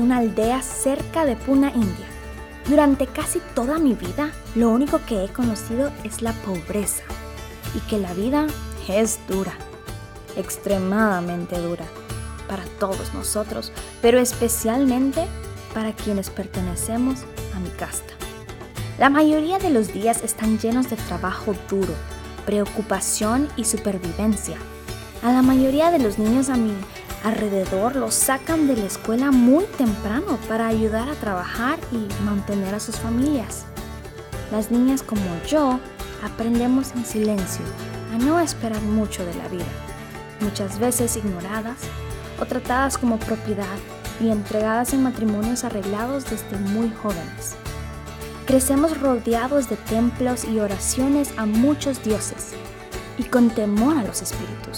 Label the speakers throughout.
Speaker 1: una aldea cerca de Puna, India. Durante casi toda mi vida, lo único que he conocido es la pobreza y que la vida es dura, extremadamente dura, para todos nosotros, pero especialmente para quienes pertenecemos a mi casta. La mayoría de los días están llenos de trabajo duro, preocupación y supervivencia. A la mayoría de los niños a mi alrededor los sacan de la escuela muy temprano para ayudar a trabajar y mantener a sus familias. Las niñas como yo aprendemos en silencio a no esperar mucho de la vida, muchas veces ignoradas o tratadas como propiedad y entregadas en matrimonios arreglados desde muy jóvenes. Crecemos rodeados de templos y oraciones a muchos dioses y con temor a los espíritus.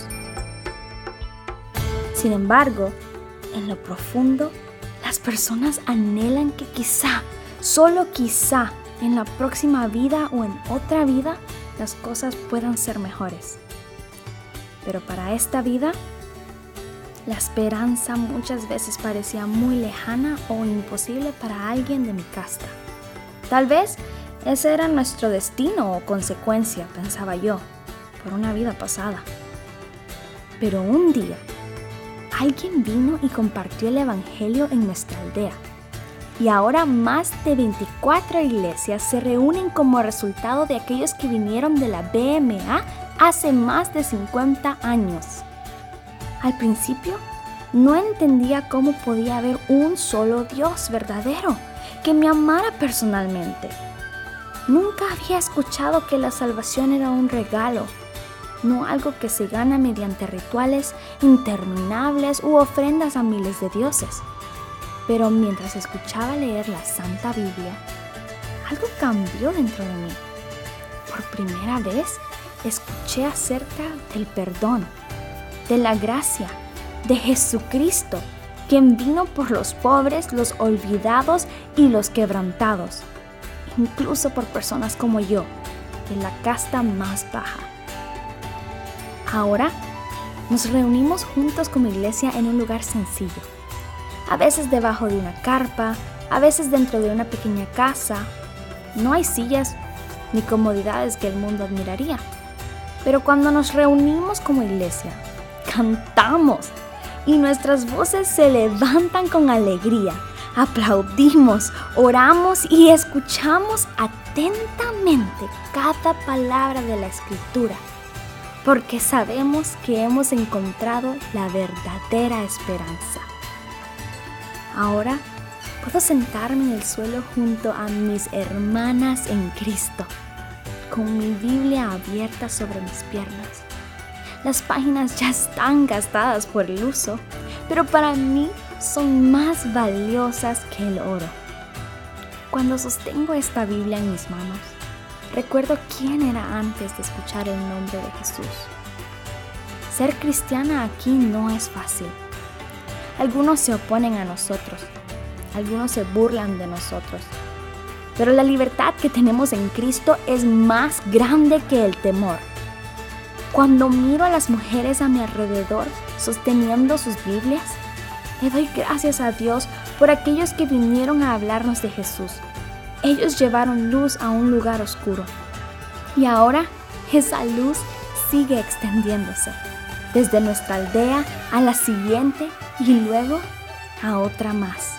Speaker 1: Sin embargo, en lo profundo, las personas anhelan que quizá, solo quizá, en la próxima vida o en otra vida, las cosas puedan ser mejores. Pero para esta vida, la esperanza muchas veces parecía muy lejana o imposible para alguien de mi casta. Tal vez ese era nuestro destino o consecuencia, pensaba yo, por una vida pasada. Pero un día, alguien vino y compartió el evangelio en nuestra aldea. Y ahora más de 24 iglesias se reúnen como resultado de aquellos que vinieron de la BMA hace más de 50 años. Al principio, no entendía cómo podía haber un solo Dios verdadero que me amara personalmente. Nunca había escuchado que la salvación era un regalo, no algo que se gana mediante rituales interminables u ofrendas a miles de dioses. Pero mientras escuchaba leer la Santa Biblia, algo cambió dentro de mí. Por primera vez, escuché acerca del perdón, de la gracia, de Jesucristo, quien vino por los pobres, los olvidados y los quebrantados, incluso por personas como yo, de la casta más baja. Ahora nos reunimos juntos como iglesia en un lugar sencillo, a veces debajo de una carpa, a veces dentro de una pequeña casa. No hay sillas ni comodidades que el mundo admiraría, pero cuando nos reunimos como iglesia, cantamos y nuestras voces se levantan con alegría. Aplaudimos, oramos y escuchamos atentamente cada palabra de la Escritura, porque sabemos que hemos encontrado la verdadera esperanza. Ahora puedo sentarme en el suelo junto a mis hermanas en Cristo, con mi Biblia abierta sobre mis piernas. Las páginas ya están gastadas por el uso, pero para mí son más valiosas que el oro. Cuando sostengo esta Biblia en mis manos, recuerdo quién era antes de escuchar el nombre de Jesús. Ser cristiana aquí no es fácil. Algunos se oponen a nosotros, algunos se burlan de nosotros, pero la libertad que tenemos en Cristo es más grande que el temor. Cuando miro a las mujeres a mi alrededor sosteniendo sus Biblias, le doy gracias a Dios por aquellos que vinieron a hablarnos de Jesús. Ellos llevaron luz a un lugar oscuro. Y ahora esa luz sigue extendiéndose, desde nuestra aldea a la siguiente y luego a otra más.